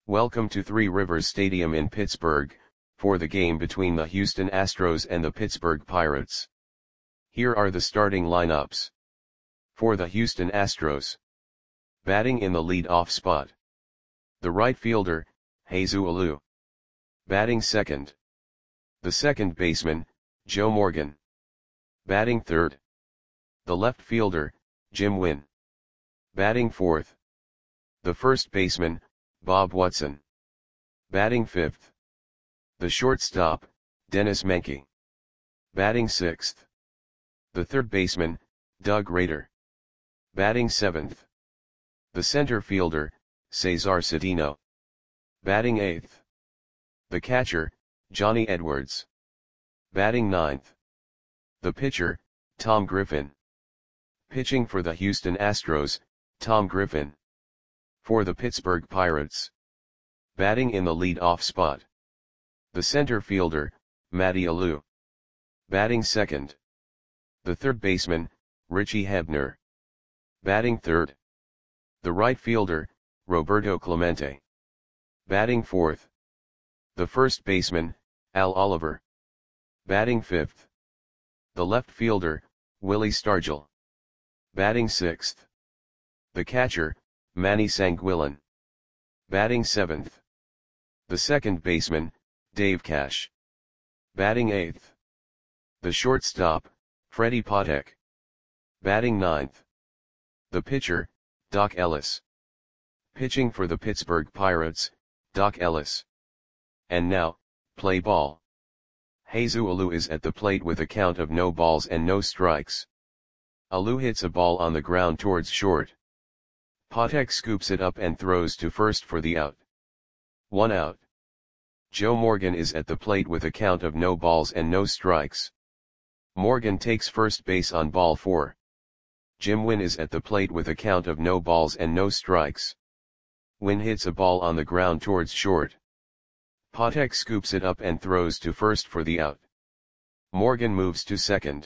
Welcome to Three Rivers Stadium in Pittsburgh, for the game between the Houston Astros and the Pittsburgh Pirates. Here are the starting lineups. For the Houston Astros. Batting in the lead-off spot. The right fielder, Jesus Alou. Batting second. The second baseman, Joe Morgan. Batting third. The left fielder, Jim Wynn. Batting fourth. The first baseman, Bob Watson. Batting fifth. The shortstop, Dennis Menke. Batting sixth. The third baseman, Doug Rader. Batting seventh. The center fielder, Cesar Cedeno. Batting eighth. The catcher, Johnny Edwards. Batting ninth. The pitcher, Tom Griffin. Pitching for the Houston Astros, Tom Griffin. For the Pittsburgh Pirates. Batting in the lead-off spot. The center fielder, Matty Alou. Batting second. The third baseman, Richie Hebner. Batting third. The right fielder, Roberto Clemente. Batting fourth. The first baseman, Al Oliver. Batting fifth. The left fielder, Willie Stargell. Batting sixth. The catcher, Manny Sanguillen. Batting seventh. The second baseman, Dave Cash. Batting eighth. The shortstop, Freddie Patek. Batting ninth. The pitcher, Doc Ellis. Pitching for the Pittsburgh Pirates, Doc Ellis. And now, play ball. Jesus Alou is at the plate with a count of no balls and no strikes. Alou hits a ball on the ground towards short. Patek scoops it up and throws to first for the out. 1 out. Joe Morgan is at the plate with a count of no balls and no strikes. Morgan takes first base on ball 4. Jim Wynn is at the plate with a count of no balls and no strikes. Wynn hits a ball on the ground towards short. Patek scoops it up and throws to first for the out. Morgan moves to second.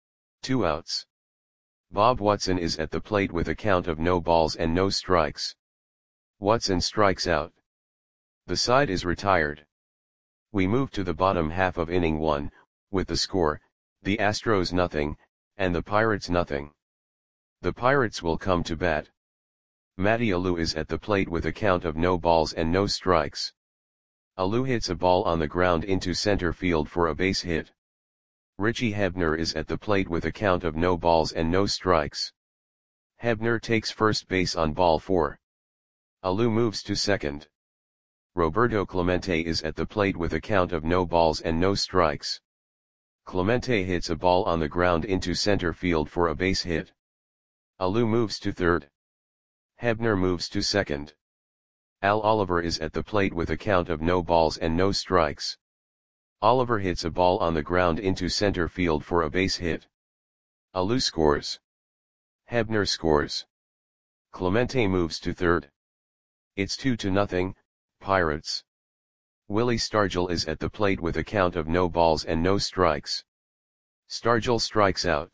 2 outs. Bob Watson is at the plate with a count of no balls and no strikes. Watson strikes out. The side is retired. We move to the bottom half of inning 1, with the score, the Astros nothing, and the Pirates nothing. The Pirates will come to bat. Matty Alou is at the plate with a count of no balls and no strikes. Alou hits a ball on the ground into center field for a base hit. Richie Hebner is at the plate with a count of no balls and no strikes. Hebner takes first base on ball 4. Alou moves to second. Roberto Clemente is at the plate with a count of no balls and no strikes. Clemente hits a ball on the ground into center field for a base hit. Alou moves to third. Hebner moves to second. Al Oliver is at the plate with a count of no balls and no strikes. Oliver hits a ball on the ground into center field for a base hit. Alou scores. Hebner scores. Clemente moves to third. It's 2-0, Pirates. Willie Stargell is at the plate with a count of no balls and no strikes. Stargell strikes out.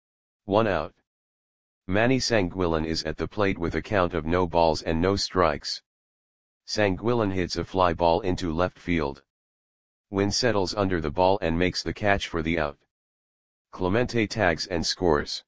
1 out. Manny Sanguillen is at the plate with a count of no balls and no strikes. Sanguillen hits a fly ball into left field. Wynn settles under the ball and makes the catch for the out. Clemente tags and scores.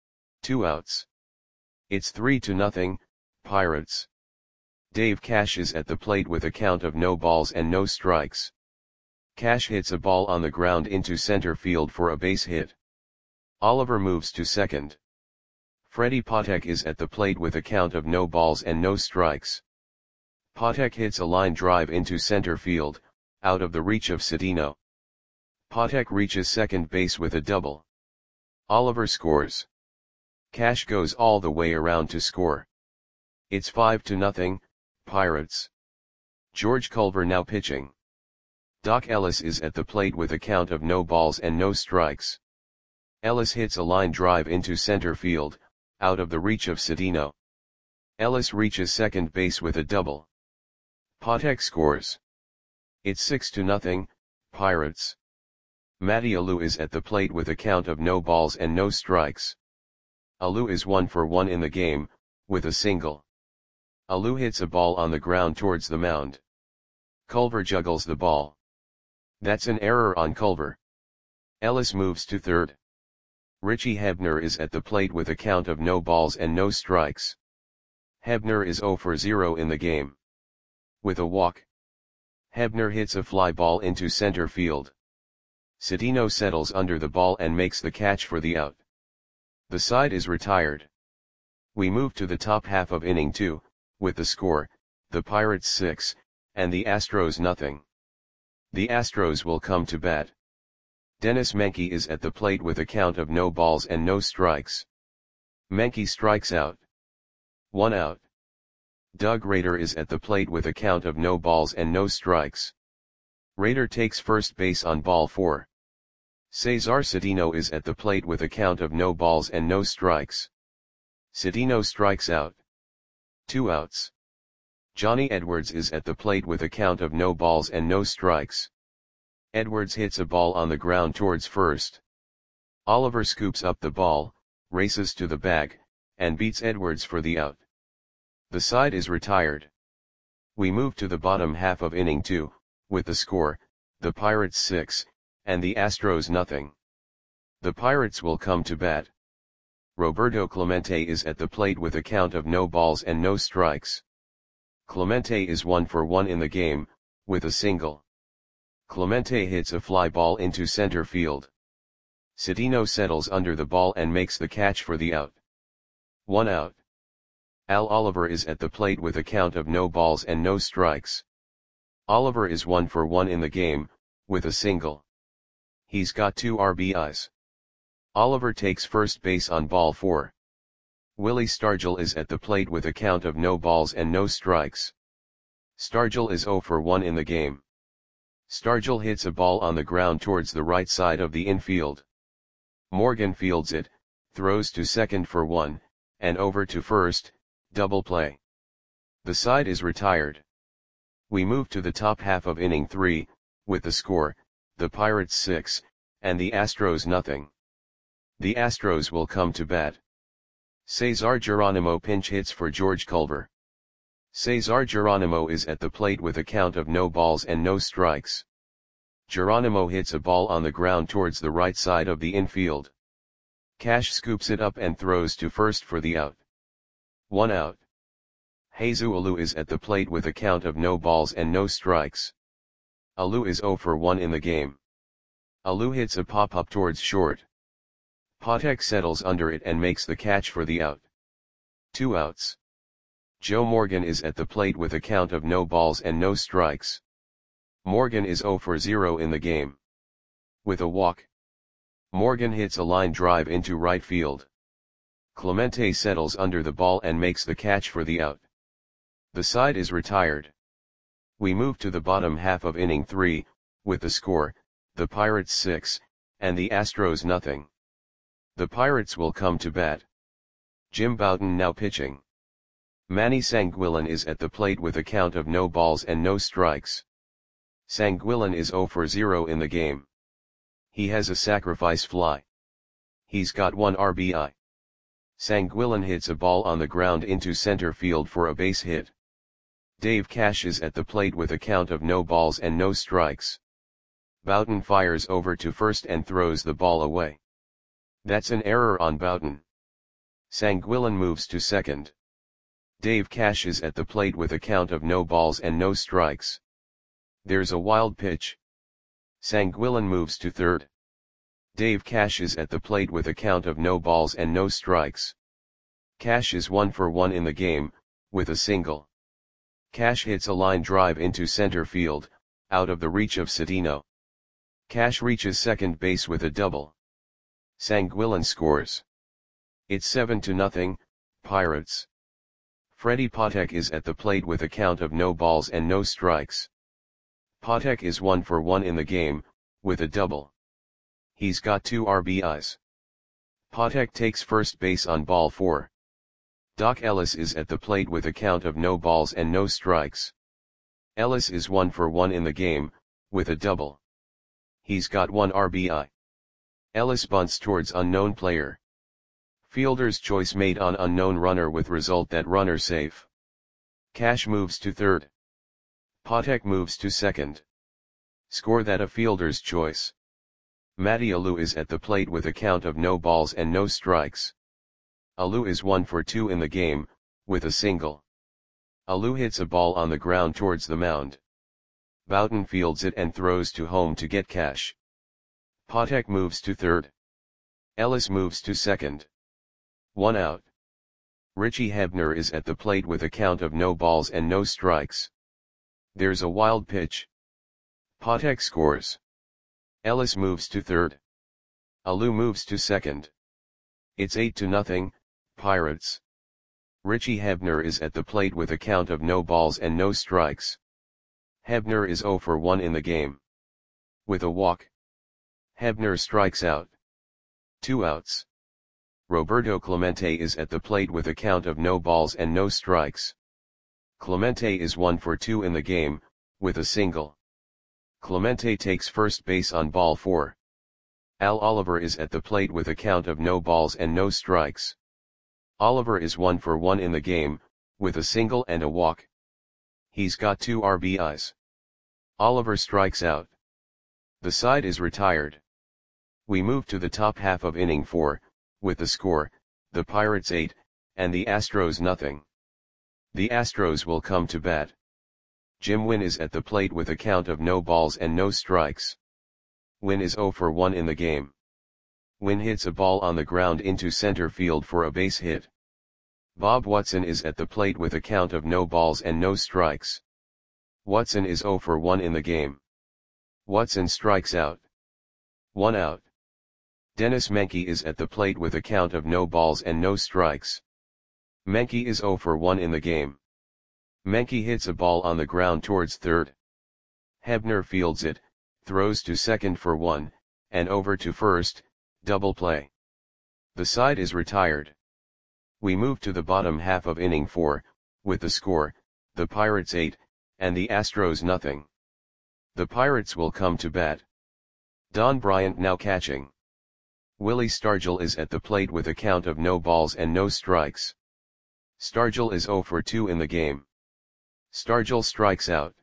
2 outs. It's 3-0, Pirates. Dave Cash is at the plate with a count of no balls and no strikes. Cash hits a ball on the ground into center field for a base hit. Oliver moves to second. Freddie Patek is at the plate with a count of no balls and no strikes. Patek hits a line drive into center field, out of the reach of Cedeno. Patek reaches second base with a double. Oliver scores. Cash goes all the way around to score. It's 5-0, Pirates. George Culver now pitching. Doc Ellis is at the plate with a count of no balls and no strikes. Ellis hits a line drive into center field, out of the reach of Cedeno. Ellis reaches second base with a double. Patek scores. It's 6-0, Pirates. Matty Alou is at the plate with a count of no balls and no strikes. Alou is 1 for 1 in the game, with a single. Alou hits a ball on the ground towards the mound. Culver juggles the ball. That's an error on Culver. Ellis moves to third. Richie Hebner is at the plate with a count of no balls and no strikes. Hebner is 0 for 0 in the game. With a walk, Hebner hits a fly ball into center field. Cedeno settles under the ball and makes the catch for the out. The side is retired. We move to the top half of inning 2, with the score, the Pirates 6, and the Astros nothing. The Astros will come to bat. Dennis Menke is at the plate with a count of no balls and no strikes. Menke strikes out. 1 out. Doug Rader is at the plate with a count of no balls and no strikes. Rader takes first base on ball 4. Cesar Cedeno is at the plate with a count of no balls and no strikes. Cedeno strikes out. 2 outs. Johnny Edwards is at the plate with a count of no balls and no strikes. Edwards hits a ball on the ground towards first. Oliver scoops up the ball, races to the bag, and beats Edwards for the out. The side is retired. We move to the bottom half of inning 2, with the score, the Pirates 6, and the Astros nothing. The Pirates will come to bat. Roberto Clemente is at the plate with a count of no balls and no strikes. Clemente is 1 for 1 in the game, with a single. Clemente hits a fly ball into center field. Cedeno settles under the ball and makes the catch for the out. 1 out. Al Oliver is at the plate with a count of no balls and no strikes. Oliver is 1 for 1 in the game, with a single. He's got 2 RBIs. Oliver takes first base on ball 4. Willie Stargell is at the plate with a count of no balls and no strikes. Stargell is 0 for 1 in the game. Stargell hits a ball on the ground towards the right side of the infield. Morgan fields it, throws to second for 1, and over to first, double play. The side is retired. We move to the top half of inning 3, with the score, the Pirates 6, and the Astros nothing. The Astros will come to bat. Cesar Geronimo pinch hits for George Culver. Cesar Geronimo is at the plate with a count of no balls and no strikes. Geronimo hits a ball on the ground towards the right side of the infield. Cash scoops it up and throws to first for the out. 1 out. Jesus Alou is at the plate with a count of no balls and no strikes. Alou is 0 for 1 in the game. Alou hits a pop-up towards short. Patek settles under it and makes the catch for the out. 2 outs. Joe Morgan is at the plate with a count of no balls and no strikes. Morgan is 0 for 0 in the game. With a walk, Morgan hits a line drive into right field. Clemente settles under the ball and makes the catch for the out. The side is retired. We move to the bottom half of inning 3, with the score, the Pirates 6, and the Astros nothing. The Pirates will come to bat. Jim Bouton now pitching. Manny Sanguillen is at the plate with a count of no balls and no strikes. Sanguillen is 0 for 0 in the game. He has a sacrifice fly. He's got 1 RBI. Sanguillen hits a ball on the ground into center field for a base hit. Dave Cash is at the plate with a count of no balls and no strikes. Bouton fires over to first and throws the ball away. That's an error on Bouton. Sanguillen moves to second. Dave Cash is at the plate with a count of no balls and no strikes. There's a wild pitch. Sanguillen moves to third. Dave Cash is at the plate with a count of no balls and no strikes. Cash is 1 for 1 in the game, with a single. Cash hits a line drive into center field, out of the reach of Cedeno. Cash reaches second base with a double. Sanguillen scores. It's 7-0, Pirates. Freddie Patek is at the plate with a count of no balls and no strikes. Patek is 1 for 1 in the game, with a double. He's got 2 RBIs. Patek takes first base on ball 4. Doc Ellis is at the plate with a count of no balls and no strikes. Ellis is 1 for 1 in the game, with a double. He's got 1 RBI. Ellis bunts towards unknown player. Fielder's choice made on unknown runner with result that runner safe. Cash moves to third. Patek moves to second. Score that a fielder's choice. Matty Alou is at the plate with a count of no balls and no strikes. Alou is 1 for 2 in the game, with a single. Alou hits a ball on the ground towards the mound. Boughton fields it and throws to home to get cash. Patek moves to third. Ellis moves to second. 1 out. Richie Hebner is at the plate with a count of no balls and no strikes. There's a wild pitch. Patek scores. Ellis moves to third. Alou moves to second. It's 8-0, Pirates. Richie Hebner is at the plate with a count of no balls and no strikes. Hebner is 0 for 1 in the game. With a walk. Hebner strikes out. 2 outs. Roberto Clemente is at the plate with a count of no balls and no strikes. Clemente is 1 for 2 in the game, with a single. Clemente takes first base on ball 4. Al Oliver is at the plate with a count of no balls and no strikes. Oliver is 1 for 1 in the game, with a single and a walk. He's got 2 RBIs. Oliver strikes out. The side is retired. We move to the top half of inning 4, with the score, the Pirates 8, and the Astros nothing. The Astros will come to bat. Jim Wynn is at the plate with a count of no balls and no strikes. Wynn is 0 for 1 in the game. Wynn hits a ball on the ground into center field for a base hit. Bob Watson is at the plate with a count of no balls and no strikes. Watson is 0 for 1 in the game. Watson strikes out. 1 out. Dennis Menke is at the plate with a count of no balls and no strikes. Menke is 0 for 1 in the game. Menke hits a ball on the ground towards third. Hebner fields it, throws to second for 1, and over to first, double play. The side is retired. We move to the bottom half of inning 4, with the score, the Pirates 8, and the Astros nothing. The Pirates will come to bat. Don Bryant now catching. Willie Stargell is at the plate with a count of no balls and no strikes. Stargell is 0 for 2 in the game. Stargell strikes out.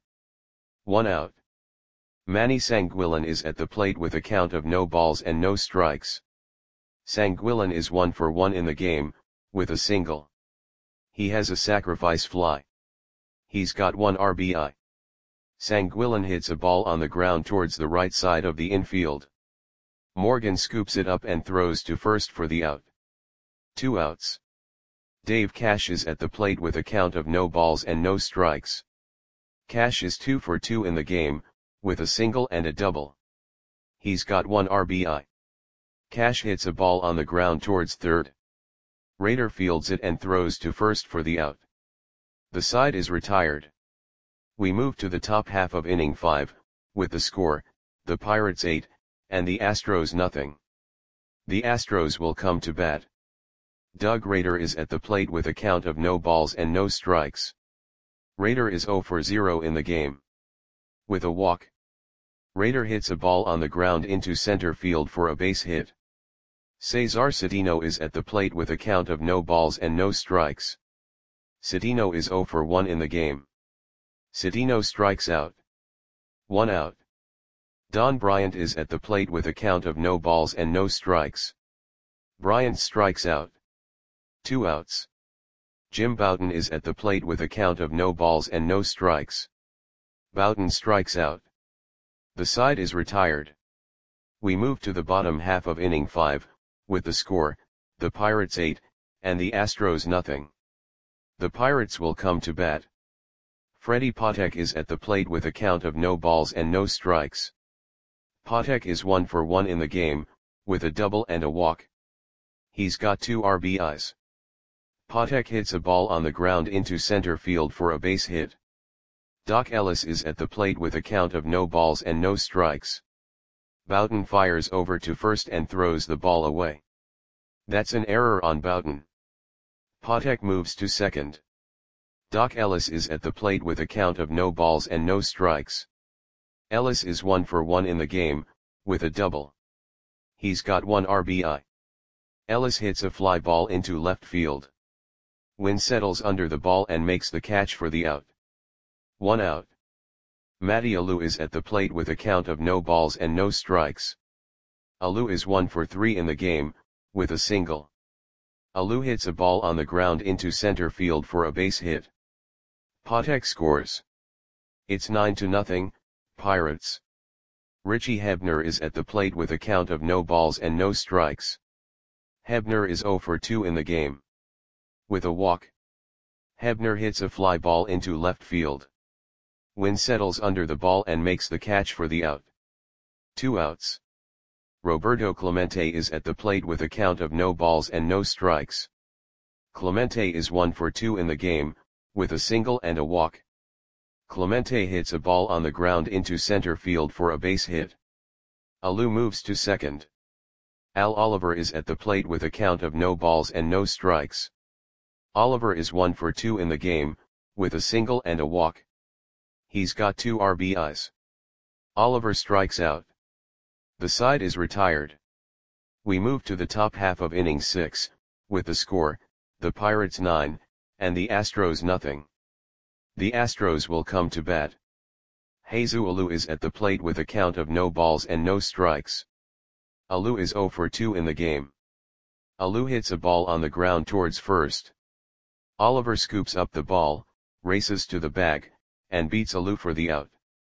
1 out. Manny Sanguillen is at the plate with a count of no balls and no strikes. Sanguillen is 1 for 1 in the game, with a single. He has a sacrifice fly. He's got 1 RBI. Sanguillen hits a ball on the ground towards the right side of the infield. Morgan scoops it up and throws to first for the out. 2 outs. Dave Cash is at the plate with a count of no balls and no strikes. Cash is 2 for 2 in the game, with a single and a double. He's got 1 RBI. Cash hits a ball on the ground towards third. Rader fields it and throws to first for the out. The side is retired. We move to the top half of inning 5, with the score, the Pirates 8, and the Astros nothing. The Astros will come to bat. Doug Rader is at the plate with a count of no balls and no strikes. Rader is 0 for 0 in the game. With a walk. Rader hits a ball on the ground into center field for a base hit. Cesar Cedeno is at the plate with a count of no balls and no strikes. Cedeno is 0 for 1 in the game. Cedeno strikes out. 1 out. Don Bryant is at the plate with a count of no balls and no strikes. Bryant strikes out. 2 outs. Jim Boughton is at the plate with a count of no balls and no strikes. Boughton strikes out. The side is retired. We move to the bottom half of inning 5, with the score, the Pirates 8, and the Astros nothing. The Pirates will come to bat. Freddie Patek is at the plate with a count of no balls and no strikes. Patek is 1 for 1 in the game, with a double and a walk. He's got 2 RBIs. Patek hits a ball on the ground into center field for a base hit. Doc Ellis is at the plate with a count of no balls and no strikes. Boughton fires over to first and throws the ball away. That's an error on Boughton. Patek moves to second. Doc Ellis is at the plate with a count of no balls and no strikes. Ellis is 1 for 1 in the game, with a double. He's got 1 RBI. Ellis hits a fly ball into left field. Win settles under the ball and makes the catch for the out. 1 out. Matty Alou is at the plate with a count of no balls and no strikes. Alou is 1 for 3 in the game, with a single. Alou hits a ball on the ground into center field for a base hit. Patek scores. It's 9-0, Pirates. Richie Hebner is at the plate with a count of no balls and no strikes. Hebner is 0 for 2 in the game. With a walk. Hebner hits a fly ball into left field. Win settles under the ball and makes the catch for the out. 2 outs. Roberto Clemente is at the plate with a count of no balls and no strikes. Clemente is 1 for 2 in the game, with a single and a walk. Clemente hits a ball on the ground into center field for a base hit. Alou moves to second. Al Oliver is at the plate with a count of no balls and no strikes. Oliver is 1 for 2 in the game, with a single and a walk. He's got 2 RBIs. Oliver strikes out. The side is retired. We move to the top half of inning 6, with the score, the Pirates 9, and the Astros nothing. The Astros will come to bat. Jesus Alou is at the plate with a count of no balls and no strikes. Alou is 0 for 2 in the game. Alou hits a ball on the ground towards first. Oliver scoops up the ball, races to the bag, and beats Alou for the out.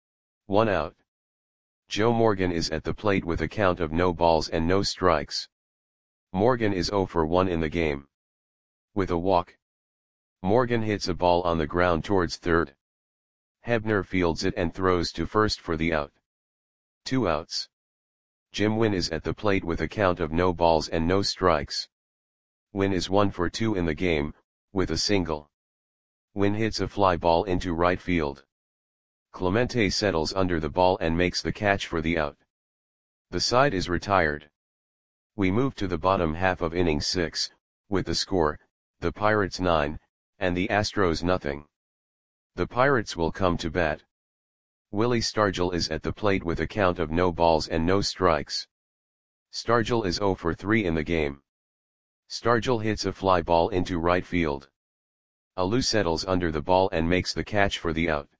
1 out. Joe Morgan is at the plate with a count of no balls and no strikes. Morgan is 0 for 1 in the game. With a walk. Morgan hits a ball on the ground towards third. Hebner fields it and throws to first for the out. 2 outs. Jim Wynn is at the plate with a count of no balls and no strikes. Wynn is 1 for 2 in the game, with a single. Wynn hits a fly ball into right field. Clemente settles under the ball and makes the catch for the out. The side is retired. We move to the bottom half of inning 6, with the score, the Pirates 9, and the Astros nothing. The Pirates will come to bat. Willie Stargell is at the plate with a count of no balls and no strikes. Stargell is 0 for 3 in the game. Stargell hits a fly ball into right field. Alou settles under the ball and makes the catch for the out.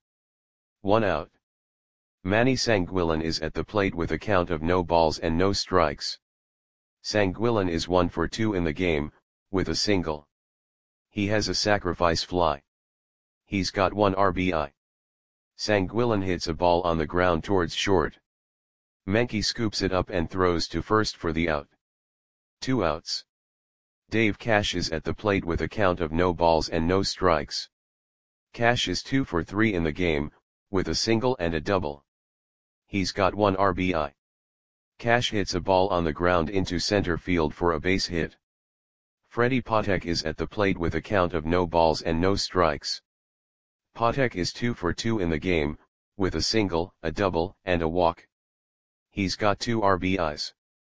1 out. Manny Sanguillen is at the plate with a count of no balls and no strikes. Sanguillen is 1 for 2 in the game, with a single. He has a sacrifice fly. He's got 1 RBI. Sanguillen hits a ball on the ground towards short. Menke scoops it up and throws to first for the out. 2 outs. Dave Cash is at the plate with a count of no balls and no strikes. Cash is 2 for 3 in the game, with a single and a double. He's got 1 RBI. Cash hits a ball on the ground into center field for a base hit. Freddie Patek is at the plate with a count of no balls and no strikes. Patek is 2 for 2 in the game, with a single, a double, and a walk. He's got 2 RBIs.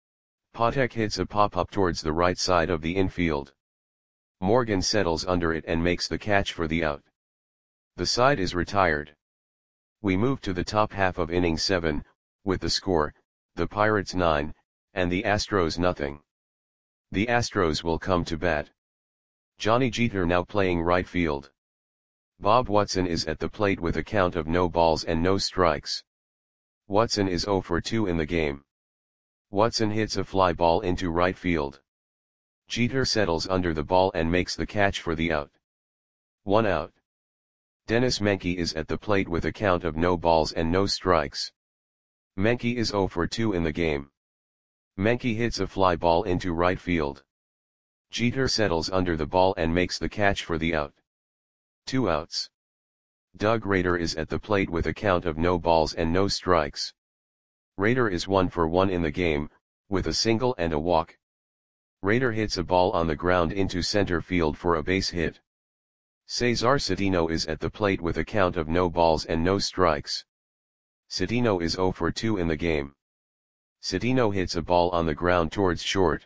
Patek hits a pop-up towards the right side of the infield. Morgan settles under it and makes the catch for the out. The side is retired. We move to the top half of inning 7, with the score, the Pirates 9, and the Astros nothing. The Astros will come to bat. Johnny Jeter now playing right field. Bob Watson is at the plate with a count of no balls and no strikes. Watson is 0 for 2 in the game. Watson hits a fly ball into right field. Jeter settles under the ball and makes the catch for the out. 1 out. Dennis Menke is at the plate with a count of no balls and no strikes. Menke is 0 for 2 in the game. Menke hits a fly ball into right field. Jeter settles under the ball and makes the catch for the out. 2 outs. Doug Rader is at the plate with a count of no balls and no strikes. Rader is 1 for 1 in the game, with a single and a walk. Rader hits a ball on the ground into center field for a base hit. Cesar Cedeno is at the plate with a count of no balls and no strikes. Cedeno is 0 for 2 in the game. Cedeno hits a ball on the ground towards short.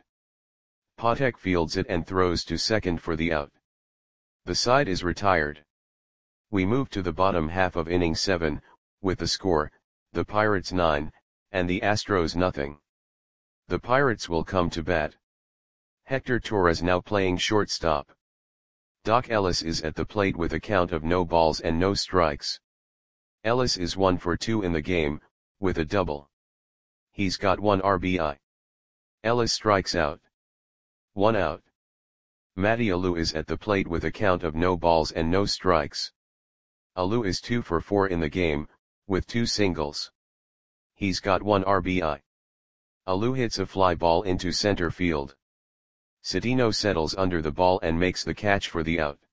Patek fields it and throws to second for the out. The side is retired. We move to the bottom half of inning 7, with the score, the Pirates 9, and the Astros nothing. The Pirates will come to bat. Hector Torres now playing shortstop. Doc Ellis is at the plate with a count of no balls and no strikes. Ellis is 1 for 2 in the game, with a double. He's got 1 RBI. Ellis strikes out. 1 out. Matty Alou is at the plate with a count of no balls and no strikes. Alou is 2 for 4 in the game, with 2 singles. He's got 1 RBI. Alou hits a fly ball into center field. Cedeno settles under the ball and makes the catch for the out.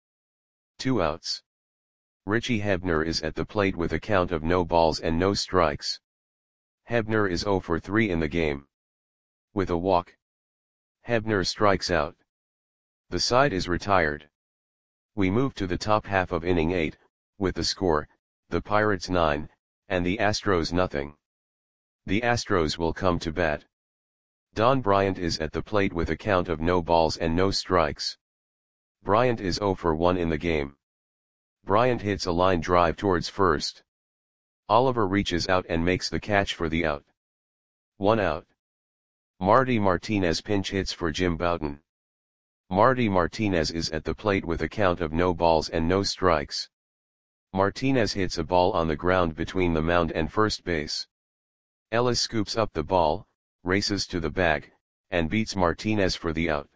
2 outs. Richie Hebner is at the plate with a count of no balls and no strikes. Hebner is 0 for 3 in the game. With a walk, Hebner strikes out. The side is retired. We move to the top half of inning 8, with the score, the Pirates 9, and the Astros nothing. The Astros will come to bat. Don Bryant is at the plate with a count of no balls and no strikes. Bryant is 0 for 1 in the game. Bryant hits a line drive towards first. Oliver reaches out and makes the catch for the out. 1 out. Marty Martinez pinch hits for Jim Bouton. Marty Martinez is at the plate with a count of no balls and no strikes. Martinez hits a ball on the ground between the mound and first base. Ellis scoops up the ball, races to the bag, and beats Martinez for the out.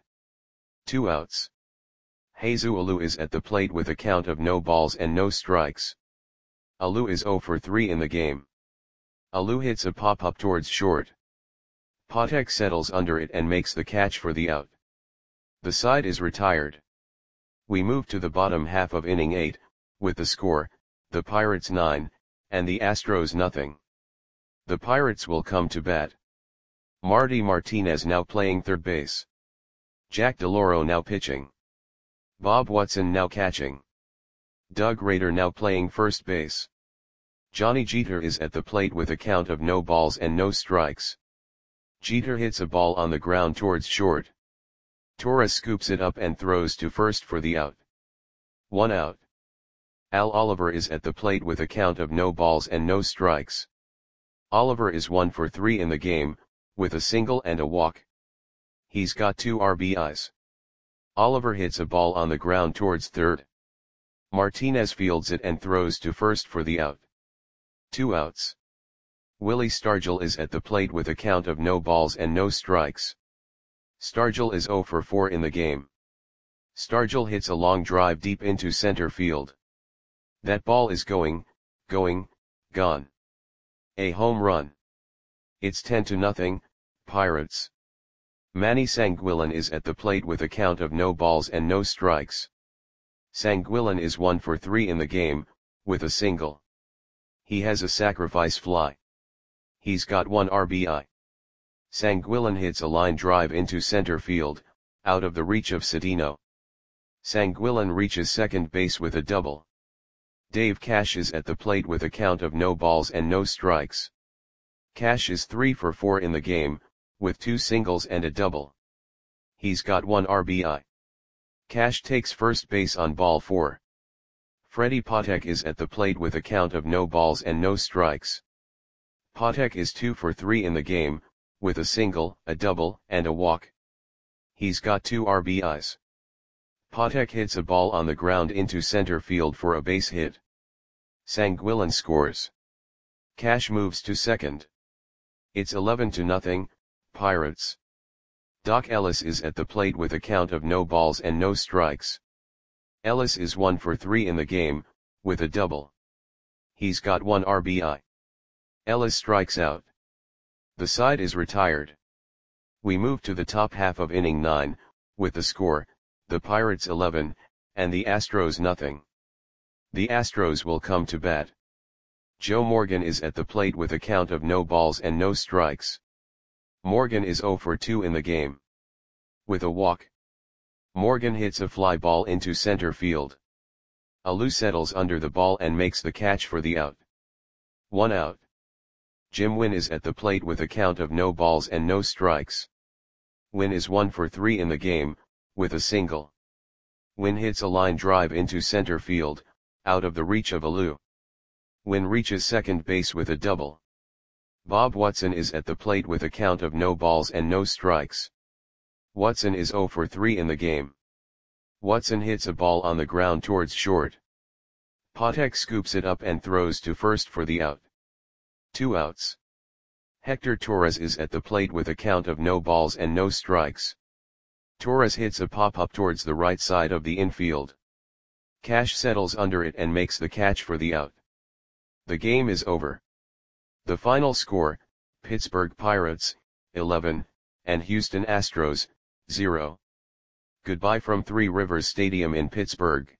2 outs. Jesus Alou is at the plate with a count of no balls and no strikes. Alou is 0 for 3 in the game. Alou hits a pop-up towards short. Patek settles under it and makes the catch for the out. The side is retired. We move to the bottom half of inning 8, with the score, the Pirates 9, and the Astros nothing. The Pirates will come to bat. Marty Martinez now playing third base. Jack DeLauro now pitching. Bob Watson now catching. Doug Rader now playing first base. Johnny Jeter is at the plate with a count of no balls and no strikes. Jeter hits a ball on the ground towards short. Torres scoops it up and throws to first for the out. 1 out. Al Oliver is at the plate with a count of no balls and no strikes. Oliver is 1 for 3 in the game, with a single and a walk. He's got 2 RBIs. Oliver hits a ball on the ground towards third. Martinez fields it and throws to first for the out. 2 outs. Willie Stargell is at the plate with a count of no balls and no strikes. Stargell is 0 for 4 in the game. Stargell hits a long drive deep into center field. That ball is going, gone. A home run. It's 10-0, Pirates. Manny Sanguillen is at the plate with a count of no balls and no strikes. Sanguillen is 1 for 3 in the game, with a single. He has a sacrifice fly. He's got 1 RBI. Sanguillen hits a line drive into center field, out of the reach of Cedeno. Sanguillen reaches second base with a double. Dave Cash is at the plate with a count of no balls and no strikes. Cash is 3 for 4 in the game, with 2 singles and a double. He's got 1 RBI. Cash takes first base on ball 4. Freddie Patek is at the plate with a count of no balls and no strikes. Patek is 2 for 3 in the game, with a single, a double, and a walk. He's got 2 RBIs. Patek hits a ball on the ground into center field for a base hit. Sanguillen scores. Cash moves to second. It's 11-0, Pirates. Doc Ellis is at the plate with a count of no balls and no strikes. Ellis is 1 for 3 in the game, with a double. He's got 1 RBI. Ellis strikes out. The side is retired. We move to the top half of inning 9, with the score, the Pirates 11, and the Astros nothing. The Astros will come to bat. Joe Morgan is at the plate with a count of no balls and no strikes. Morgan is 0 for 2 in the game. With a walk, Morgan hits a fly ball into center field. Alou settles under the ball and makes the catch for the out. 1 out. Jim Wynn is at the plate with a count of no balls and no strikes. Wynn is 1 for 3 in the game, with a single. Wynn hits a line drive into center field, out of the reach of Alou. Wynn reaches second base with a double. Bob Watson is at the plate with a count of no balls and no strikes. Watson is 0 for 3 in the game. Watson hits a ball on the ground towards short. Patek scoops it up and throws to first for the out. 2 outs. Hector Torres is at the plate with a count of no balls and no strikes. Torres hits a pop-up towards the right side of the infield. Cash settles under it and makes the catch for the out. The game is over. The final score, Pittsburgh Pirates, 11, and Houston Astros, 0. Goodbye from Three Rivers Stadium in Pittsburgh.